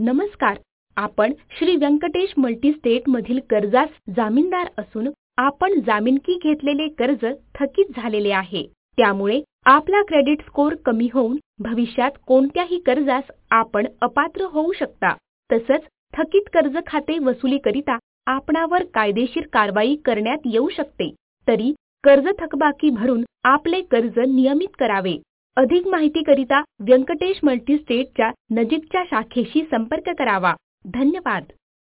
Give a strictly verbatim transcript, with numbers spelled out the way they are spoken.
नमस्कार. आपण श्री व्यंकटेश मल्टीस्टेट मधील कर्जास जामीनदार असून आपण जामीनकी घेतलेले कर्ज थकीत झालेले आहे. त्यामुळे आपला क्रेडिट स्कोअर कमी होऊन भविष्यात कोणत्याही कर्जास आपण अपात्र होऊ शकता. तसंच थकीत कर्ज खाते वसुलीकरिता आपणावर कायदेशीर कारवाई करण्यात येऊ शकते. तरी कर्ज थकबाकी भरून आपले कर्ज नियमित करावे. अधिक माहितीकरिता व्यंकटेश मल्टीस्टेटच्या नजीकच्या शाखेशी संपर्क करावा. धन्यवाद.